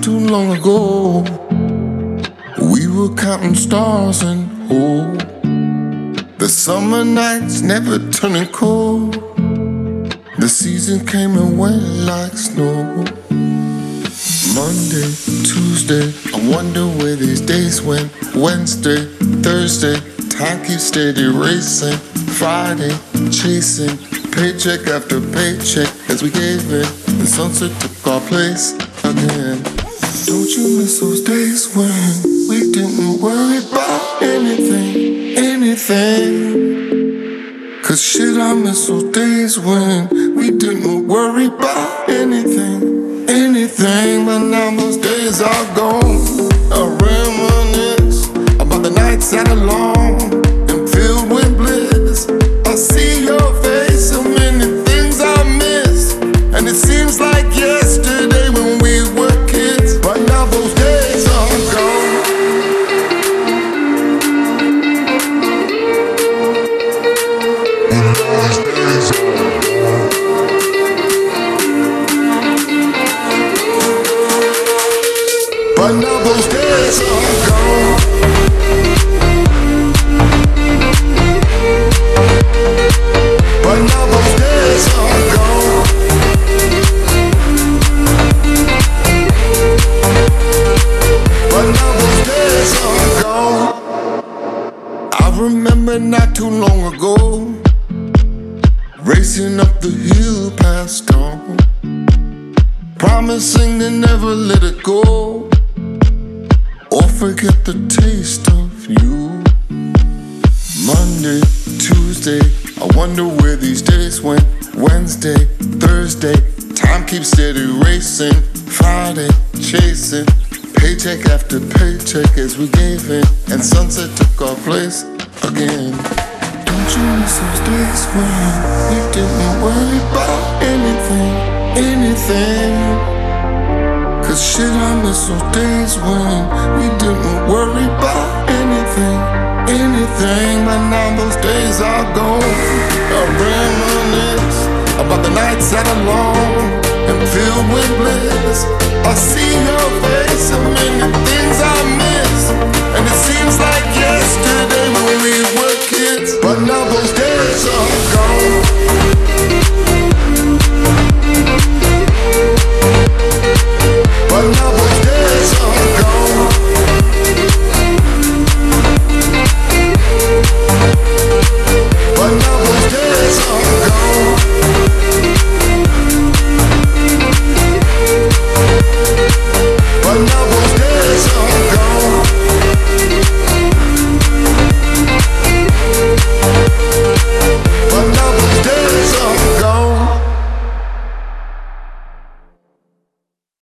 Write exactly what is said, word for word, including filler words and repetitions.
too long ago, we were counting stars and hope. The summer nights never turning cold. The season came and went like snow. Monday, Tuesday, I wonder where these days went. Wednesday, Thursday, time keeps steady racing. Friday, chasing paycheck after paycheck as we gave in. The sunset took our place again. Don't you miss those days when we didn't worry about anything, anything? Cause shit, I miss those days when we didn't worry about anything, anything. But now those days are gone. I reminisce about the nights that are long and filled with bliss. I see your face, so many things I miss, and it seems like yesterday when we were kids. But now those days are gone. But now those days are gone. But now those days are gone. But now those days are gone. I remember not too long ago, racing up the hill past dawn, promising to never let it go or forget the taste of you. Monday, Tuesday, I wonder where these days went. Wednesday, Thursday, time keeps steady racing. Friday, chasing paycheck after paycheck as we gave in, and sunset took our place again. Don't you miss those days when we didn't worry about anything, anything? Cause shit, I miss those days when we didn't worry about anything, anything. But now those days are gone. I reminisce about the nights that are long and filled with bliss. I see your face, so many things I miss, and it seems like yesterday when we were kids. But now those days are